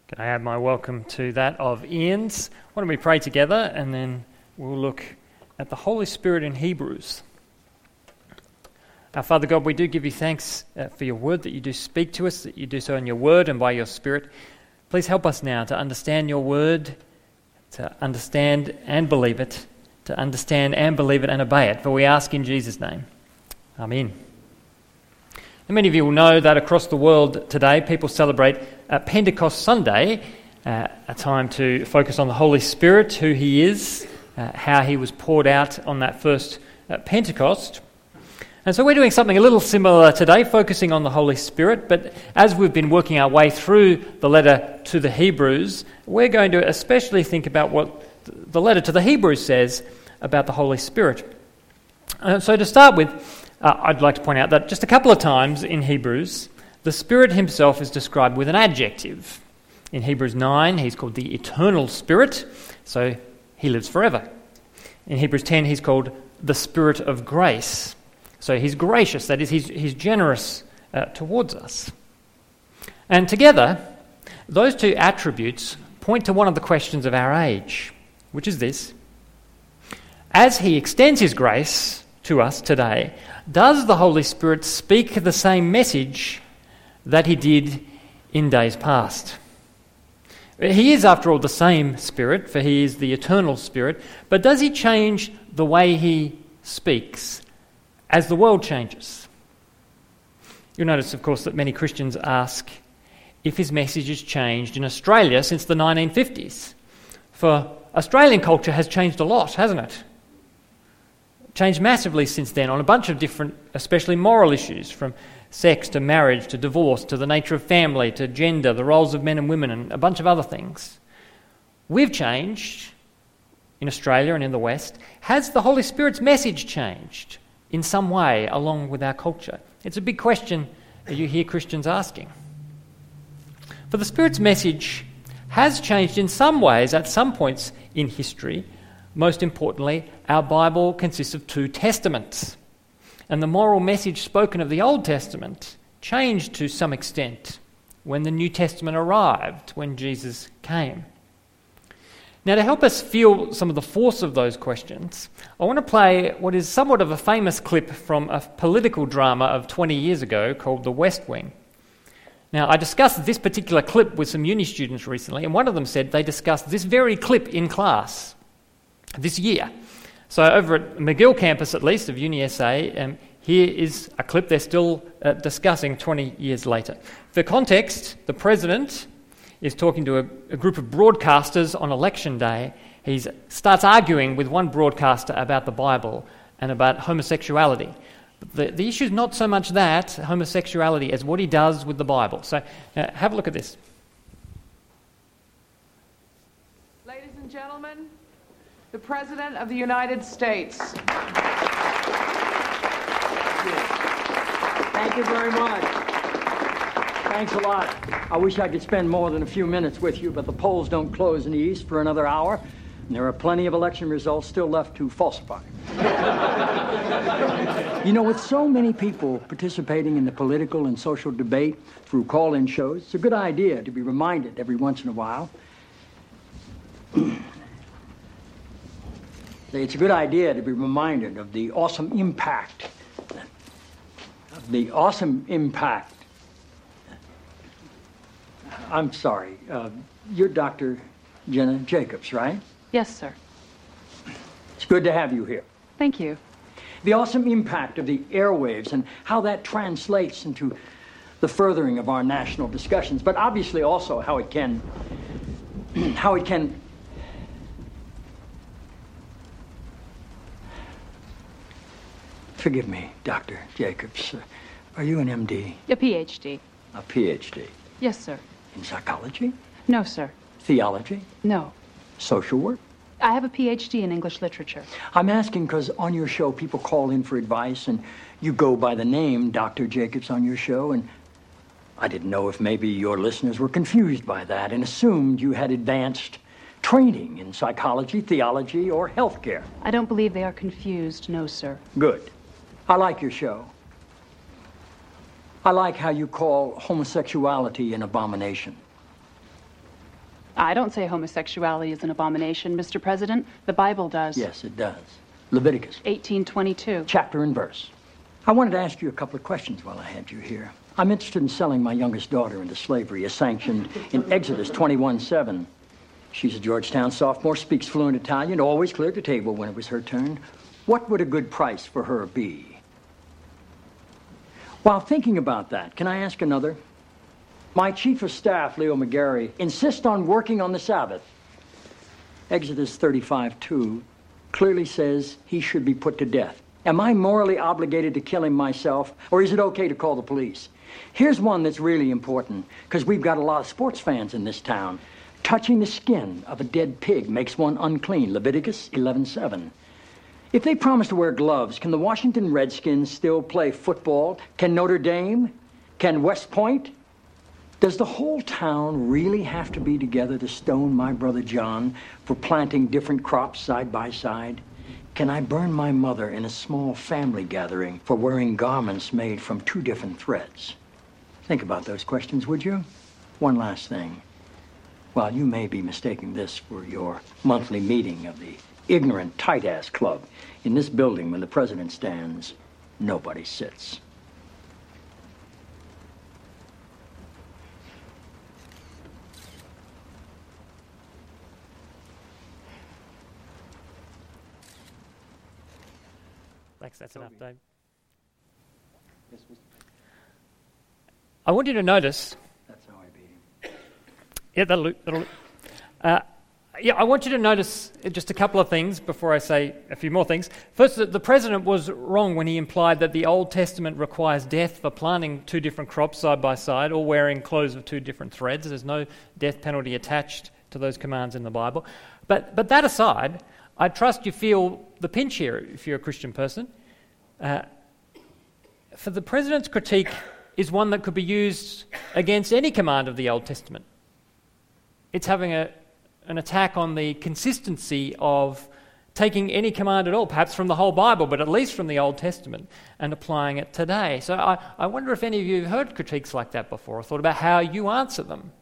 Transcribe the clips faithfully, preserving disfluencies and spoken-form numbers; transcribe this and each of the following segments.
Can I add my welcome to that of Ian's? Why don't we pray together and then we'll look at the Holy Spirit in Hebrews. Our Father God, we do give you thanks uh, for your word, that you do speak to us, that you do so in your word and by your Spirit. Please help us now to understand your word, to understand and believe it, to understand and believe it and obey it. For we ask in Jesus' name. Amen. And many of you will know that across the world today, people celebrate uh, Pentecost Sunday, uh, a time to focus on the Holy Spirit, who he is, uh, how he was poured out on that first uh, Pentecost. And so we're doing something a little similar today, focusing on the Holy Spirit, but as we've been working our way through the letter to the Hebrews, we're going to especially think about what the letter to the Hebrews says about the Holy Spirit. Uh, so to start with, uh, I'd like to point out that just a couple of times in Hebrews, the Spirit himself is described with an adjective. In Hebrews nine, he's called the Eternal Spirit, so he lives forever. In Hebrews ten, he's called the Spirit of Grace. So he's gracious, that is, he's, he's generous uh, towards us. And together, those two attributes point to one of the questions of our age, which is this: as he extends his grace to us today, does the Holy Spirit speak the same message that he did in days past? He is, after all, the same Spirit, for he is the eternal Spirit, but does he change the way he speaks as the world changes? You'll notice, of course, that many Christians ask if his message has changed in Australia since the nineteen fifties. For Australian culture has changed a lot, hasn't it? Changed massively since then on a bunch of different, especially moral issues, from sex to marriage to divorce to the nature of family to gender, the roles of men and women, and a bunch of other things. We've changed in Australia and in the West. Has the Holy Spirit's message changed in some way along with our culture? It's a big question that you hear Christians asking. For the Spirit's message has changed in some ways at some points in history. Most importantly, our Bible consists of two testaments, and the moral message spoken of the Old Testament changed to some extent when the New Testament arrived, when Jesus came. Now, to help us feel some of the force of those questions, I want to play what is somewhat of a famous clip from a political drama of twenty years ago called The West Wing. Now, I discussed this particular clip with some uni students recently, and one of them said they discussed this very clip in class this year. So over at McGill campus, at least, of Uni S A, um, here is a clip they're still uh, discussing twenty years later. For context, the president is talking to a, a group of broadcasters on election day. He starts arguing with one broadcaster about the Bible and about homosexuality. But the, the issue is not so much that, homosexuality, as what he does with the Bible. So uh, have a look at this. Ladies and gentlemen, the President of the United States. Thank you very much. Thanks a lot. I wish I could spend more than a few minutes with you, but the polls don't close in the East for another hour, and there are plenty of election results still left to falsify. You know, with so many people participating in the political and social debate through call-in shows, it's a good idea to be reminded every once in a while. It's a good idea to be reminded of the awesome impact, of the awesome impact. I'm sorry, uh, you're Doctor Jenna Jacobs, right? Yes, sir. It's good to have you here. Thank you. The awesome impact of the airwaves and how that translates into the furthering of our national discussions, but obviously also how it can, how it can Forgive me, Doctor Jacobs. Uh, are you an M D? A P H D. A P H D? Yes, sir. In psychology? No, sir. Theology? No. Social work? I have a P H D in English literature. I'm asking because on your show, people call in for advice, and you go by the name Doctor Jacobs on your show, and I didn't know if maybe your listeners were confused by that and assumed you had advanced training in psychology, theology, or healthcare. I don't believe they are confused, no, sir. Good. I like your show. I like how you call homosexuality an abomination. I don't say homosexuality is an abomination, Mister President. The Bible does. Yes, it does. Leviticus. eighteen twenty-two. Chapter and verse. I wanted to ask you a couple of questions while I had you here. I'm interested in selling my youngest daughter into slavery, as sanctioned in Exodus twenty-one seven. She's a Georgetown sophomore, speaks fluent Italian, always cleared the table when it was her turn. What would a good price for her be? While thinking about that, can I ask another? My chief of staff, Leo McGarry, insists on working on the Sabbath. Exodus thirty-five two clearly says he should be put to death. Am I morally obligated to kill him myself, or is it okay to call the police? Here's one that's really important, because we've got a lot of sports fans in this town. Touching the skin of a dead pig makes one unclean, Leviticus eleven seven. If they promise to wear gloves, can the Washington Redskins still play football? Can Notre Dame? Can West Point? Does the whole town really have to be together to stone my brother John for planting different crops side by side? Can I burn my mother in a small family gathering for wearing garments made from two different threads? Think about those questions, would you? One last thing. While you may be mistaking this for your monthly meeting of the ignorant tight-ass club, in this building when the president stands, nobody sits. Thanks, that's enough, Dave. I want you to notice... That's how I beat him. Yeah, that'll do. That'll do. Uh, yeah, I want you to notice just a couple of things before I say a few more things. First, the president was wrong when he implied that the Old Testament requires death for planting two different crops side by side or wearing clothes of two different threads. There's no death penalty attached to those commands in the Bible. But but that aside, I trust you feel the pinch here if you're a Christian person. Uh, for the president's critique is one that could be used against any command of the Old Testament. It's having a, an attack on the consistency of taking any command at all, perhaps from the whole Bible, but at least from the Old Testament, and applying it today. So I, I wonder if any of you have heard critiques like that before, or thought about how you answer them.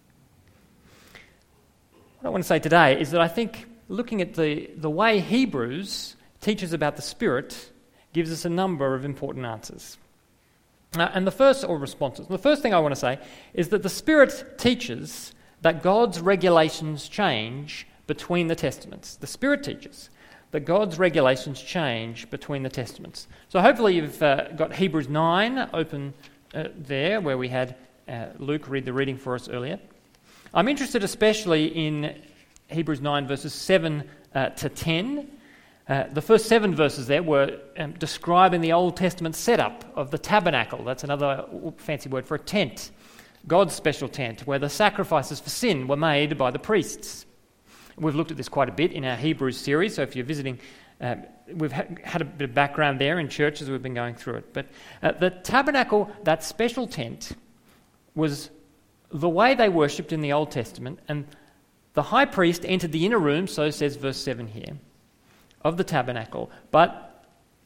What I want to say today is that I think looking at the, the way Hebrews teaches about the Spirit gives us a number of important answers. Uh, and the first, or responses, the first thing I want to say is that the Spirit teaches that God's regulations change between the Testaments. The Spirit teaches that God's regulations change between the Testaments. So hopefully you've uh, got Hebrews nine open uh, there, where we had uh, Luke read the reading for us earlier. I'm interested especially in Hebrews nine verses seven uh, to ten. Uh, the first seven verses there were um, describing the Old Testament setup of the tabernacle. That's another fancy word for a tent, God's special tent, where the sacrifices for sin were made by the priests. We've looked at this quite a bit in our Hebrews series, so if you're visiting, uh, we've ha- had a bit of background there in church as we've been going through it. But uh, the tabernacle, that special tent, was the way they worshipped in the Old Testament, and the high priest entered the inner room, so says verse seven here, of the tabernacle, but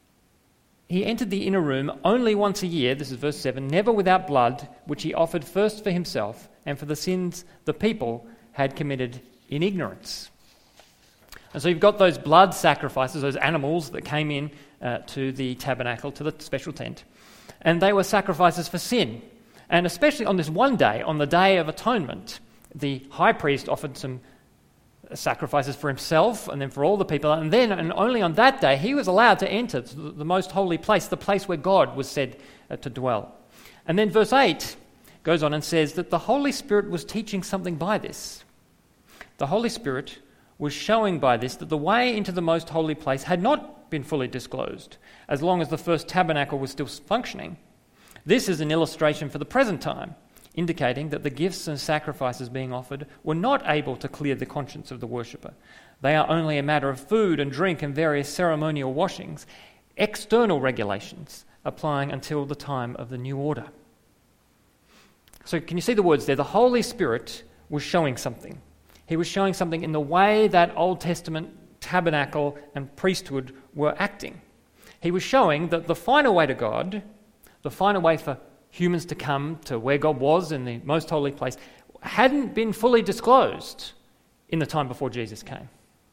he entered the inner room only once a year, this is verse seven, never without blood, which he offered first for himself and for the sins the people had committed in ignorance. And so you've got those blood sacrifices, those animals that came in uh, to the tabernacle, to the special tent, and they were sacrifices for sin. And especially on this one day, on the Day of Atonement, the high priest offered some sacrifices for himself and then for all the people, and then and only on that day he was allowed to enter the most holy place, the place where God was said uh, to dwell. And then verse eight goes on and says that the Holy Spirit was teaching something by this. The Holy Spirit was showing by this that the way into the most holy place had not been fully disclosed as long as the first tabernacle was still functioning. This is an illustration for the present time, indicating that the gifts and sacrifices being offered were not able to clear the conscience of the worshipper. They are only a matter of food and drink and various ceremonial washings, external regulations applying until the time of the new order. So can you see the words there? The Holy Spirit was showing something. He was showing something in the way that Old Testament tabernacle and priesthood were acting. He was showing that the final way to God, the final way for humans to come to where God was in the most holy place, hadn't been fully disclosed in the time before Jesus came.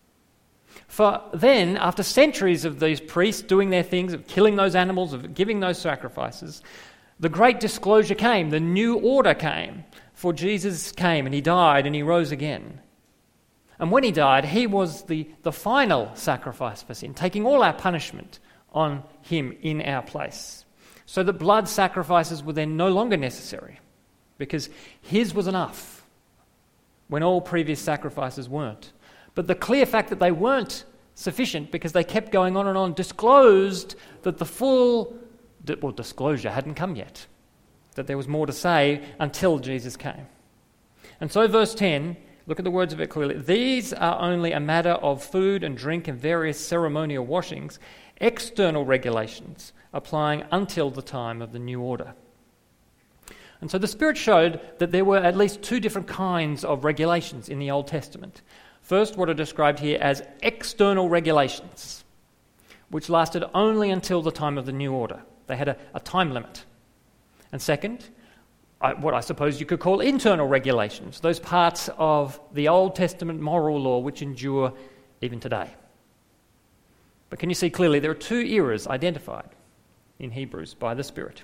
For then, after centuries of these priests doing their things, of killing those animals, of giving those sacrifices, the great disclosure came, the new order came. For Jesus came and he died and he rose again. And when he died, he was the, the final sacrifice for sin, taking all our punishment on him in our place. So that blood sacrifices were then no longer necessary, because his was enough when all previous sacrifices weren't. But the clear fact that they weren't sufficient, because they kept going on and on, disclosed that the full well, disclosure hadn't come yet, that there was more to say until Jesus came. And so verse ten, look at the words of it clearly. These are only a matter of food and drink and various ceremonial washings, external regulations applying until the time of the new order. And so the Spirit showed that there were at least two different kinds of regulations in the Old Testament. First, what are described here as external regulations, which lasted only until the time of the new order. They had a, a time limit. And second, I, what I suppose you could call internal regulations, those parts of the Old Testament moral law which endure even today. But can you see clearly there are two eras identified in Hebrews by the Spirit.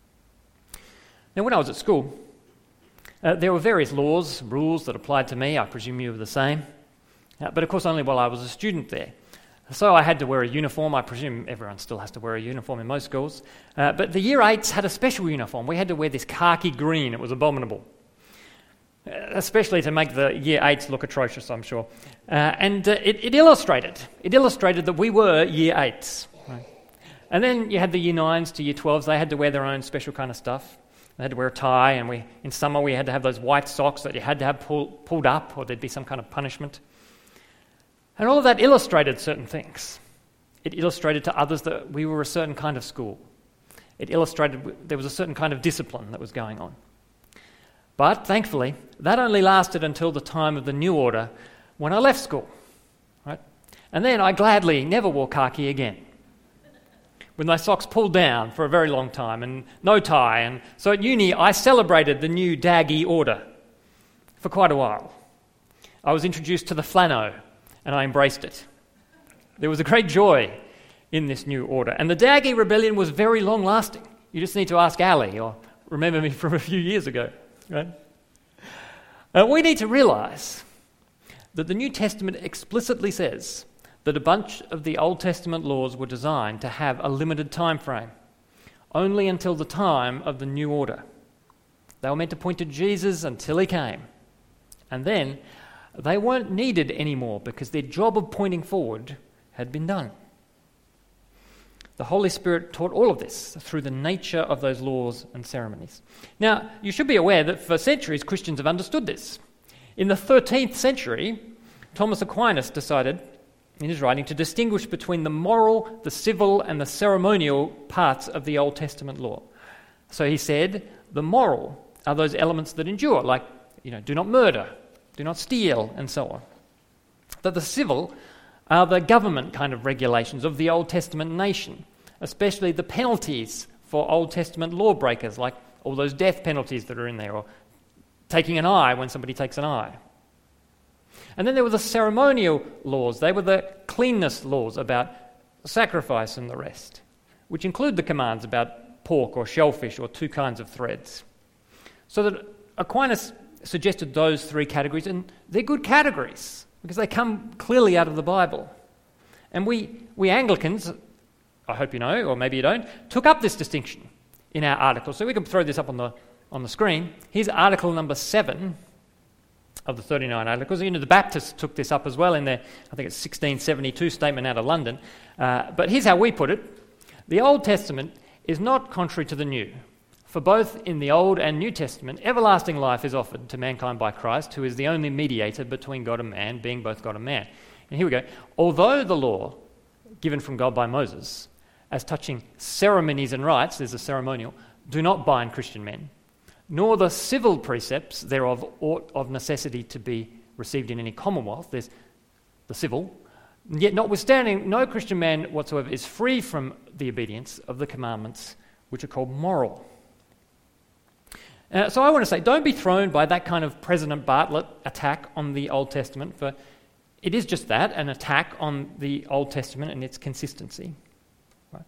Now, when I was at school, uh, there were various laws, rules that applied to me. I presume you were the same. Uh, but of course only while I was a student there. So I had to wear a uniform. I presume everyone still has to wear a uniform in most schools. Uh, but the year eights had a special uniform. We had to wear this khaki green. It was abominable. Uh, especially to make the year eights look atrocious, I'm sure. Uh, and uh, it, it illustrated. It illustrated that we were year eights. Right? And then you had the year nines to year twelves. They had to wear their own special kind of stuff. They had to wear a tie, and we in summer we had to have those white socks that you had to have pull, pulled up, or there'd be some kind of punishment. And all of that illustrated certain things. It illustrated to others that we were a certain kind of school. It illustrated there was a certain kind of discipline that was going on. But thankfully, that only lasted until the time of the new order when I left school. Right? And then I gladly never wore khaki again, with my socks pulled down for a very long time and no tie. And so at uni, I celebrated the new Daggy order for quite a while. I was introduced to the flannel, and I embraced it. There was a great joy in this new order. And the Daggy rebellion was very long-lasting. You just need to ask Ali, or remember me from a few years ago. Right? Uh, we need to realise that the New Testament explicitly says that a bunch of the Old Testament laws were designed to have a limited time frame, only until the time of the new order. They were meant to point to Jesus until he came. And then they weren't needed anymore because their job of pointing forward had been done. The Holy Spirit taught all of this through the nature of those laws and ceremonies. Now, you should be aware that for centuries Christians have understood this. In the thirteenth century, Thomas Aquinas decided in his writing to distinguish between the moral, the civil, and the ceremonial parts of the Old Testament law. So he said the moral are those elements that endure, like, you know, do not murder, do not steal, and so on. That the civil are the government kind of regulations of the Old Testament nation, especially the penalties for Old Testament lawbreakers, like all those death penalties that are in there, or taking an eye when somebody takes an eye. And then there were the ceremonial laws. They were the cleanness laws about sacrifice and the rest, which include the commands about pork or shellfish or two kinds of threads. So that Aquinas suggested those three categories, and they're good categories because they come clearly out of the Bible. And we, we Anglicans, I hope you know, or maybe you don't, took up this distinction in our article. So we can throw this up on the on the screen. Here's article number seven of the thirty-nine articles. You know, the Baptists took this up as well in their, I think it's sixteen seventy-two statement out of London. Uh, but here's how we put it. The Old Testament is not contrary to the New. For both in the Old and New Testament, everlasting life is offered to mankind by Christ, who is the only mediator between God and man, being both God and man. And here we go. Although the law given from God by Moses, as touching ceremonies and rites, there's a ceremonial, do not bind Christian men, nor the civil precepts thereof ought of necessity to be received in any commonwealth. There's the civil. Yet notwithstanding, no Christian man whatsoever is free from the obedience of the commandments which are called moral. Uh, so I want to say, don't be thrown by that kind of President Bartlett attack on the Old Testament, for it is just that, an attack on the Old Testament and its consistency. Right?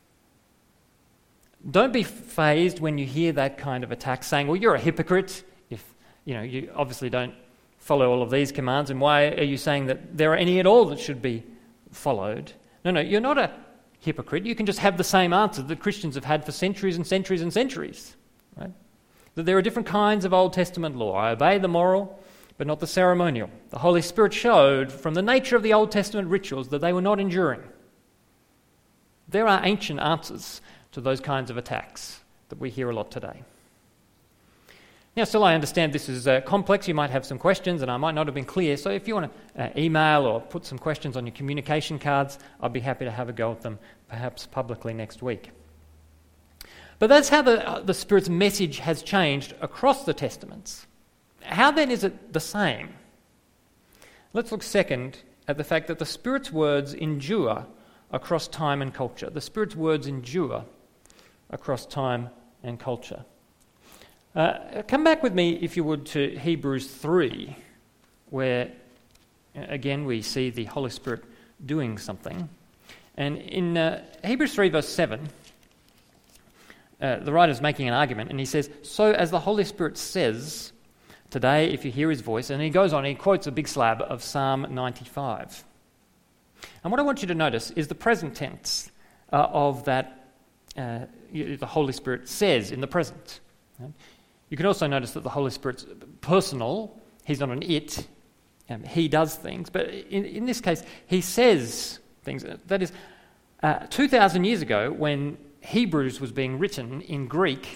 Don't be fazed when you hear that kind of attack, saying, well, you're a hypocrite if you know you obviously don't follow all of these commands, and why are you saying that there are any at all that should be followed? No, no, you're not a hypocrite. You can just have the same answer that Christians have had for centuries and centuries and centuries. Right? That there are different kinds of Old Testament law. I obey the moral, but not the ceremonial. The Holy Spirit showed from the nature of the Old Testament rituals that they were not enduring. There are ancient answers to those kinds of attacks that we hear a lot today. Now, still, I understand this is uh, complex. You might have some questions, and I might not have been clear. So if you want to uh, email or put some questions on your communication cards, I'd be happy to have a go at them, perhaps publicly next week. But that's how the, uh, the Spirit's message has changed across the Testaments. How then is it the same? Let's look second at the fact that the Spirit's words endure across time and culture. The Spirit's words endure across time and culture. Uh, come back with me, if you would, to Hebrews three, where, again, we see the Holy Spirit doing something. And in uh, Hebrews three, verse seven, uh, the writer's making an argument, and he says, so as the Holy Spirit says, today, if you hear his voice, and he goes on, he quotes a big slab of Psalm ninety-five. And what I want you to notice is the present tense uh, of that, uh, the Holy Spirit says in the present. Right? You can also notice that the Holy Spirit's personal. He's not an it. Um, he does things. But in, in this case, he says things. That is, uh, two thousand years ago, when Hebrews was being written in Greek,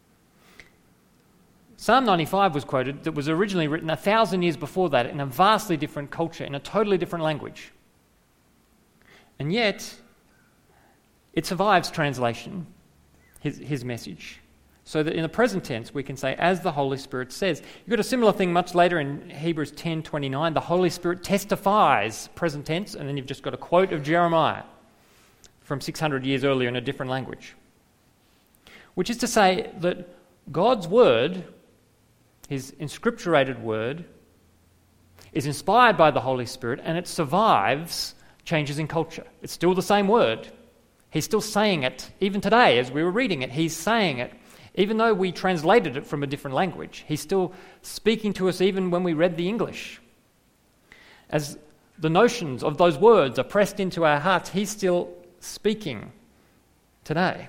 Psalm ninety-five was quoted that was originally written a thousand years before that in a vastly different culture, in a totally different language. And yet, it survives translation, his, his message. So that in the present tense, we can say, as the Holy Spirit says. You've got a similar thing much later in Hebrews ten twenty-nine. The Holy Spirit testifies, present tense, and then you've just got a quote of Jeremiah from six hundred years earlier in a different language. Which is to say that God's word, his inscripturated word, is inspired by the Holy Spirit, and it survives changes in culture. It's still the same word. He's still saying it, even today as we were reading it. He's saying it. Even though we translated it from a different language, he's still speaking to us even when we read the English. As the notions of those words are pressed into our hearts, he's still speaking today.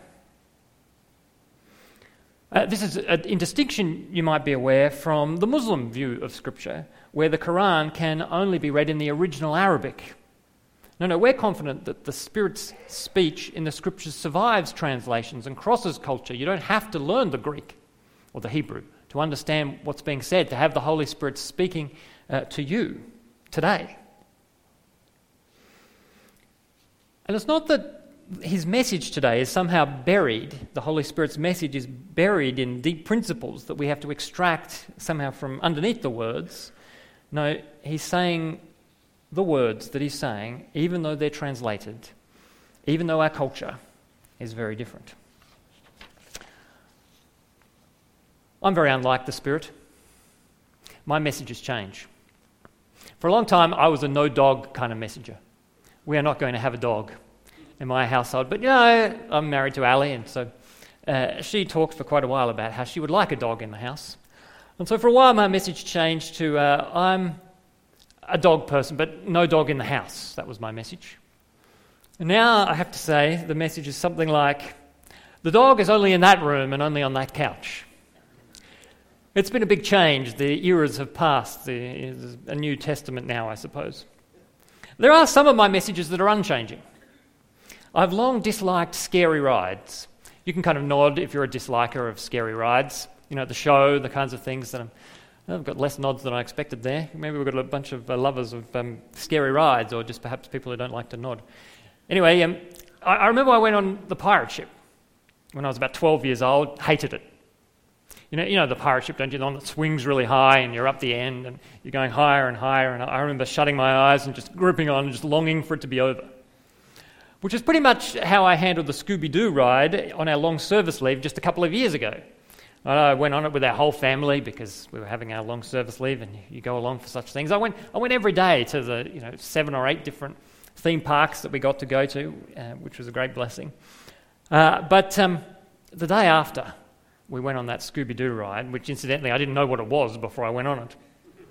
Uh, this is a, in distinction, you might be aware, from the Muslim view of Scripture, where the Quran can only be read in the original Arabic. No, no, we're confident that the Spirit's speech in the Scriptures survives translations and crosses culture. You don't have to learn the Greek or the Hebrew to understand what's being said, to have the Holy Spirit speaking uh, to you today. And it's not that his message today is somehow buried, the Holy Spirit's message is buried in deep principles that we have to extract somehow from underneath the words. No, he's saying the words that he's saying, even though they're translated, even though our culture is very different. I'm very unlike the Spirit. My messages change. For a long time, I was a no-dog kind of messenger. We are not going to have a dog in my household, but you know, I'm married to Ali, and so uh, she talked for quite a while about how she would like a dog in the house. And so for a while, my message changed to uh, I'm a dog person, but no dog in the house. That was my message. And now I have to say the message is something like, the dog is only in that room and only on that couch. It's been a big change. The eras have passed. There's a New Testament now, I suppose. There are some of my messages that are unchanging. I've long disliked scary rides. You can kind of nod if you're a disliker of scary rides. You know, the show, the kinds of things that I'm... I've got less nods than I expected there. Maybe we've got a bunch of uh, lovers of um, scary rides, or just perhaps people who don't like to nod. Anyway, um, I, I remember I went on the pirate ship when I was about twelve years old, hated it. You know, you know the pirate ship, don't you? The one that swings really high and you're up the end and you're going higher and higher. And I remember shutting my eyes and just gripping on and just longing for it to be over. Which is pretty much how I handled the Scooby-Doo ride on our long service leave just a couple of years ago. I went on it with our whole family because we were having our long service leave, and you go along for such things. I went I went every day to the you know seven or eight different theme parks that we got to go to, uh, which was a great blessing. Uh, but um, the day after, we went on that Scooby-Doo ride, which incidentally I didn't know what it was before I went on it.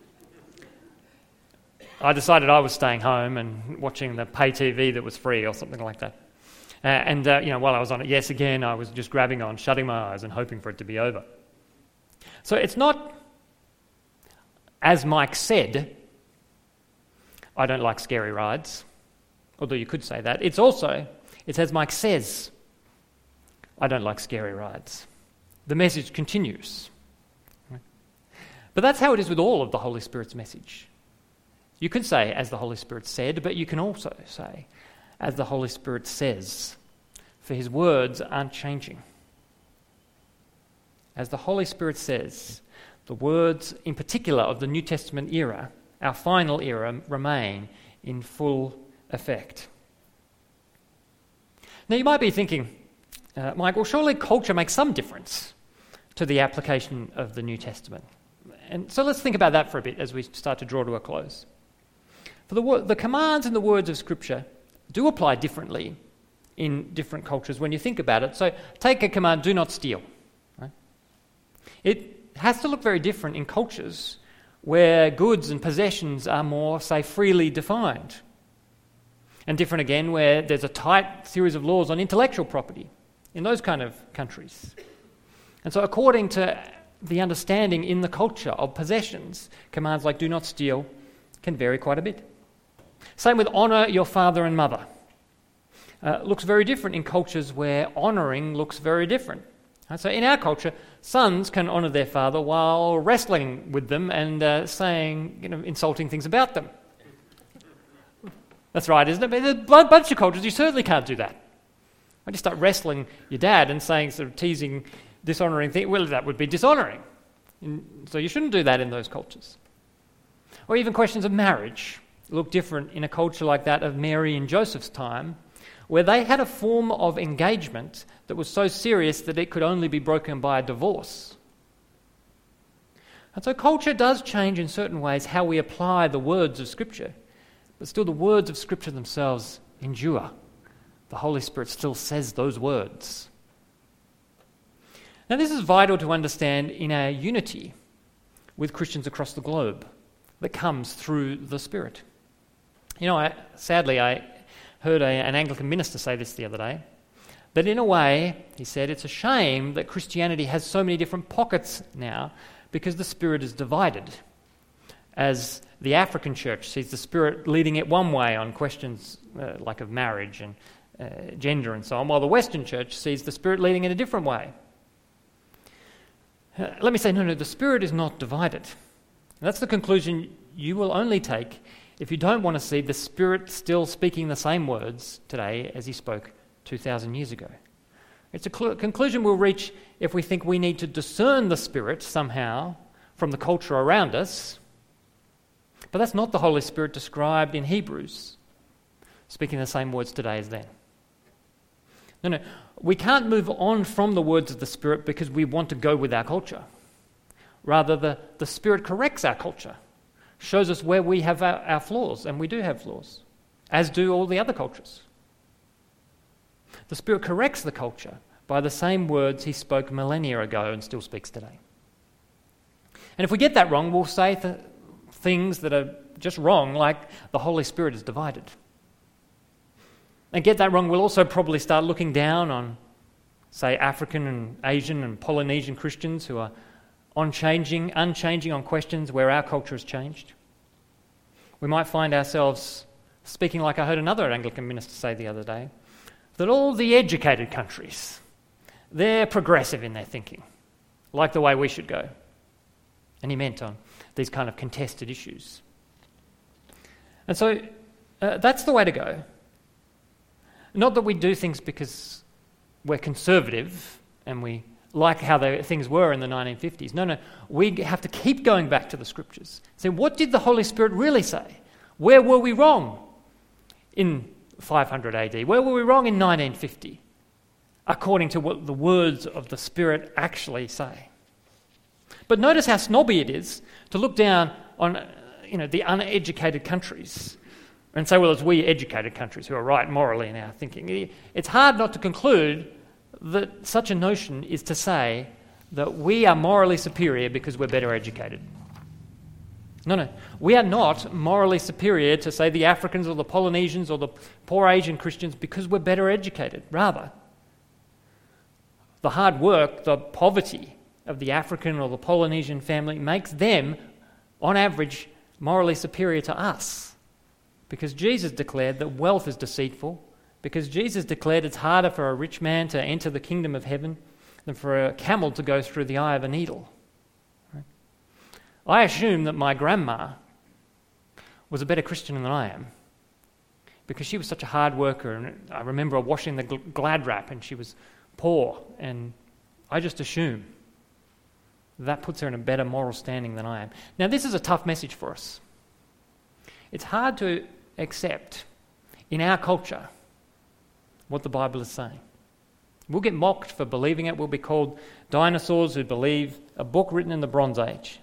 I decided I was staying home and watching the pay T V that was free or something like that. Uh, and, uh, you know, while I was on it, yes, again, I was just grabbing on, shutting my eyes and hoping for it to be over. So it's not, as Mike said, I don't like scary rides, although you could say that. It's also, it's as Mike says, I don't like scary rides. The message continues. But that's how it is with all of the Holy Spirit's message. You could say, as the Holy Spirit said, but you can also say, as the Holy Spirit says, for his words aren't changing. As the Holy Spirit says, the words in particular of the New Testament era, our final era, remain in full effect. Now you might be thinking, uh, Mike, well surely culture makes some difference to the application of the New Testament. And so let's think about that for a bit as we start to draw to a close. For the, the commands and the words of Scripture do apply differently in different cultures when you think about it. So take a command, do not steal. Right? It has to look very different in cultures where goods and possessions are more, say, freely defined. And different again where there's a tight series of laws on intellectual property in those kind of countries. And so according to the understanding in the culture of possessions, commands like do not steal can vary quite a bit. Same with honour your father and mother. Uh, looks very different in cultures where honouring looks very different. Right? So in our culture, sons can honour their father while wrestling with them and uh, saying, you know, insulting things about them. That's right, isn't it? But there's a bunch of cultures you certainly can't do that. When you start wrestling your dad and saying sort of teasing, dishonouring things, well, that would be dishonouring. And so you shouldn't do that in those cultures. Or even questions of marriage look different in a culture like that of Mary and Joseph's time, where they had a form of engagement that was so serious that it could only be broken by a divorce. And so culture does change in certain ways how we apply the words of Scripture, but still the words of Scripture themselves endure. The Holy Spirit still says those words. Now this is vital to understand in our unity with Christians across the globe that comes through the Spirit. You know, I, sadly, I heard a, an Anglican minister say this the other day, that in a way, he said, it's a shame that Christianity has so many different pockets now because the Spirit is divided. As the African church sees the Spirit leading it one way on questions uh, like of marriage and uh, gender and so on, while the Western church sees the Spirit leading in a different way. Uh, let me say, no, no, the Spirit is not divided. And that's the conclusion you will only take if you don't want to see the Spirit still speaking the same words today as he spoke two thousand years ago. It's a cl- conclusion we'll reach if we think we need to discern the Spirit somehow from the culture around us. But that's not the Holy Spirit described in Hebrews, speaking the same words today as then. No, no, we can't move on from the words of the Spirit because we want to go with our culture. Rather, the, the Spirit corrects our culture, shows us where we have our, our flaws, and we do have flaws, as do all the other cultures. The Spirit corrects the culture by the same words he spoke millennia ago and still speaks today. And if we get that wrong, we'll say th- things that are just wrong, like the Holy Spirit is divided. And get that wrong, we'll also probably start looking down on, say, African and Asian and Polynesian Christians who are unchanging, unchanging on questions where our culture has changed. We might find ourselves speaking like I heard another Anglican minister say the other day, that all the educated countries, they're progressive in their thinking, like the way we should go. And he meant on these kind of contested issues. And so uh, that's the way to go. Not that we do things because we're conservative and we like how the things were in the nineteen fifties. No, no, we have to keep going back to the Scriptures. Say, what did the Holy Spirit really say? Where were we wrong in five hundred A D? Where were we wrong in nineteen fifty? According to what the words of the Spirit actually say. But notice how snobby it is to look down on, uh, you know, the uneducated countries and say, well, it's we educated countries who are right morally in our thinking. It's hard not to conclude that such a notion is to say that we are morally superior because we're better educated. No, no. We are not morally superior to, say, the Africans or the Polynesians or the poor Asian Christians because we're better educated. Rather, the hard work, the poverty of the African or the Polynesian family makes them, on average, morally superior to us. Because Jesus declared that wealth is deceitful, because Jesus declared it's harder for a rich man to enter the kingdom of heaven than for a camel to go through the eye of a needle. Right? I assume that my grandma was a better Christian than I am, because she was such a hard worker, and I remember her washing the Glad wrap, and she was poor, and I just assume that puts her in a better moral standing than I am. Now, this is a tough message for us. It's hard to accept in our culture what the Bible is saying. We'll get mocked for believing it. We'll be called dinosaurs who believe a book written in the Bronze Age.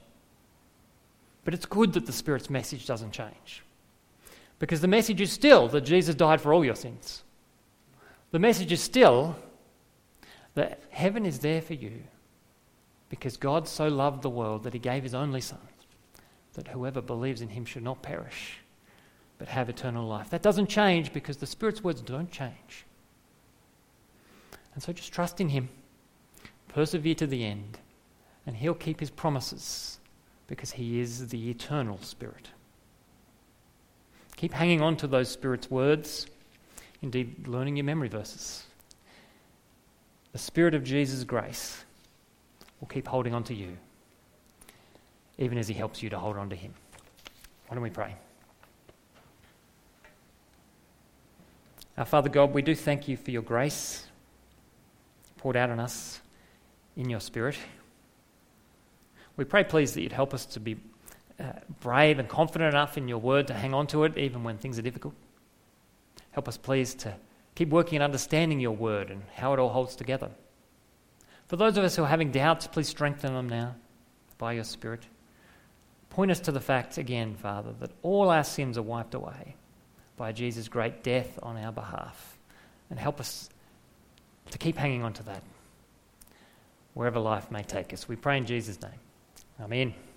But it's good that the Spirit's message doesn't change, because the message is still that Jesus died for all your sins. The message is still that heaven is there for you because God so loved the world that he gave his only Son, that whoever believes in him should not perish but have eternal life. That doesn't change because the Spirit's words don't change. And so just trust in him, persevere to the end, and he'll keep his promises because he is the eternal Spirit. Keep hanging on to those Spirit's words, indeed learning your memory verses. The Spirit of Jesus' grace will keep holding on to you, even as he helps you to hold on to him. Why don't we pray? Our Father God, we do thank you for your grace poured out on us in your Spirit. We pray, please, that you'd help us to be uh, brave and confident enough in your word to hang on to it even when things are difficult. Help us, please, to keep working and understanding your word and how it all holds together. For those of us who are having doubts, please strengthen them now by your Spirit. Point us to the fact again, Father, that all our sins are wiped away by Jesus' great death on our behalf. And help us to keep hanging on to that wherever life may take us. We pray in Jesus' name. Amen.